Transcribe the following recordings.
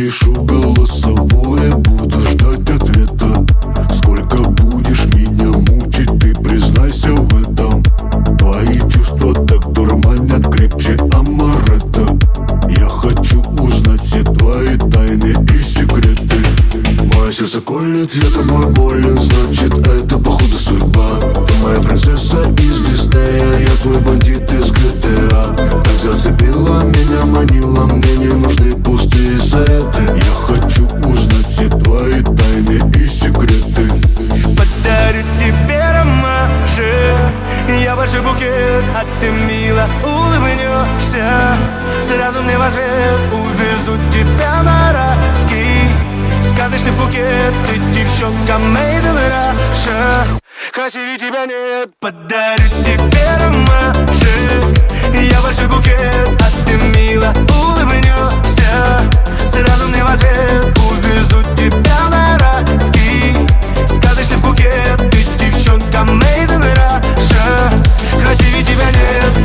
Напишу голосовое, буду ждать ответа. Сколько будешь меня мучить, ты признайся в этом. Твои чувства так дурманят крепче амаретто. Я хочу узнать все твои тайны и секреты. Мое сердце колет, я тобой болен, значит это походу судьба. Ты моя принцесса из Диснея, я твой бандит из GTA. Так зацепила меня, манила, мне не нужны пустые советы. Я хочу узнать все твои тайны и секреты. Подарю тебе ромашек, я большой букет, а ты мило улыбнешься. Сразу мне в ответ увезу тебя на райский сказочный Пхукет. Ты девчонка made in Russia, красивее тебя нет. Подарю тебе ромашек, я большой букет, а ты мило улыбнешься. Сразу мне в ответ увезу тебя на райский сказочный Пхукет. Ты девчонка made in Russia, красивее тебя нет.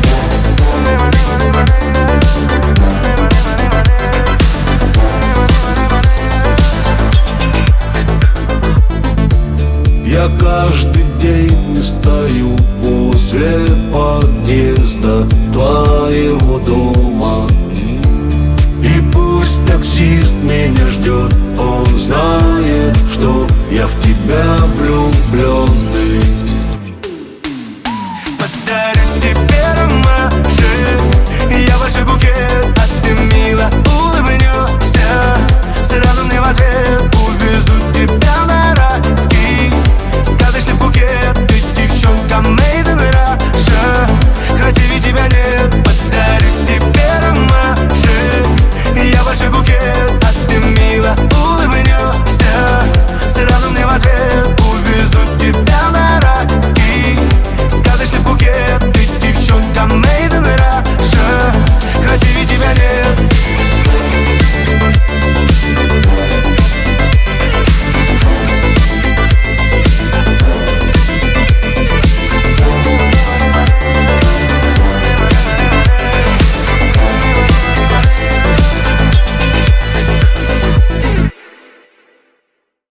Я каждый день стою возле подъезда твоего дома. И пусть таксист меня ждет, он знает, что я в тебя влюблен.